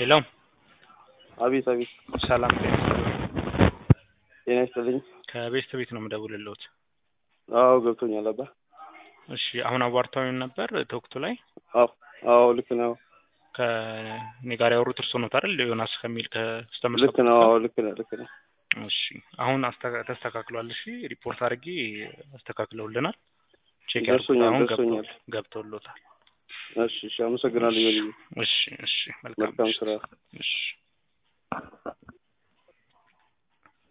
ሄሎ አቤት አቤት። ሰላም ጤና ይስጥልኝ። ከቤስት ቤት ነው የምደውልልዎት። አዎ ገብቶኛል አባ። እሺ አሁን አዋርታውን ነበር ቶክቶ ላይ? አዎ አዎ ልክ ነው። ከኔ ጋር ያወሩት እርሶ ነው አይደል? ዮናስ ከሚል ከስተመር ልክ ነው። አዎ ልክ ነው ልክ ነው። እሺ አሁን ተስተካክሏል። እሺ ሪፖርት አድርጌ አስተካክለውልናል። ቼክ ደርሶኛል አሁን ደርሶኛል። ገብቶልዎታል። እሺ እሺ አመሰግናለሁ። እሺ እሺ መልካም ስራ። እሺ